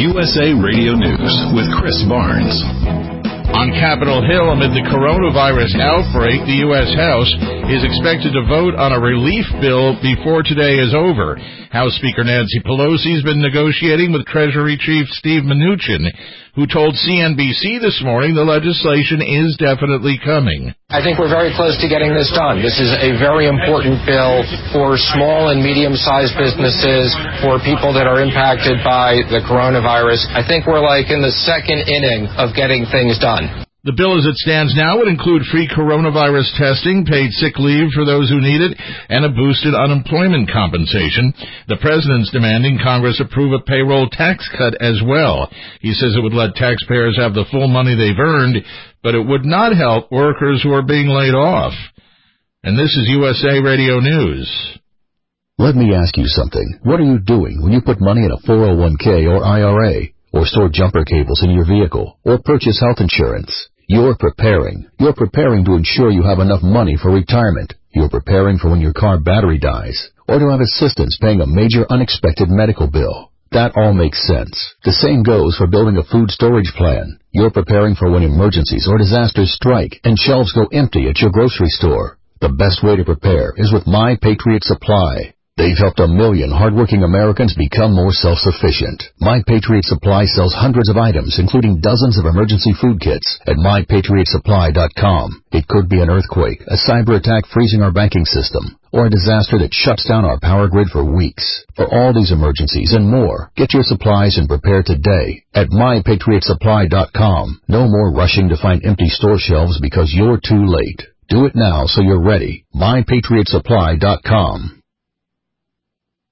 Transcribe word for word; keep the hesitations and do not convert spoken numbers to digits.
U S A Radio News with Chris Barnes. On Capitol Hill, amid the coronavirus outbreak, the U S House is expected to vote on a relief bill before today is over. House Speaker Nancy Pelosi has been negotiating with Treasury Chief Steve Mnuchin, who told C N B C this morning the legislation is definitely coming. I think we're very close to getting this done. This is a very important bill for small and medium-sized businesses, for people that are impacted by the coronavirus. I think we're like in the second inning of getting things done. The bill as it stands now would include free coronavirus testing, paid sick leave for those who need it, and a boosted unemployment compensation. The president's demanding Congress approve a payroll tax cut as well. He says it would let taxpayers have the full money they've earned, but it would not help workers who are being laid off. And this is U S A Radio News. Let me ask you something. What are you doing when you put money in a four oh one k or I R A, or store jumper cables in your vehicle, or purchase health insurance? You're preparing. You're preparing to ensure you have enough money for retirement. You're preparing for when your car battery dies, or to have assistance paying a major unexpected medical bill. That all makes sense. The same goes for building a food storage plan. You're preparing for when emergencies or disasters strike and shelves go empty at your grocery store. The best way to prepare is with My Patriot Supply. They've helped a million hardworking Americans become more self-sufficient. My Patriot Supply sells hundreds of items, including dozens of emergency food kits, at my patriot supply dot com. It could be an earthquake, a cyber attack freezing our banking system, or a disaster that shuts down our power grid for weeks. For all these emergencies and more, get your supplies and prepare today at my patriot supply dot com. No more rushing to find empty store shelves because you're too late. Do it now so you're ready. my patriot supply dot com.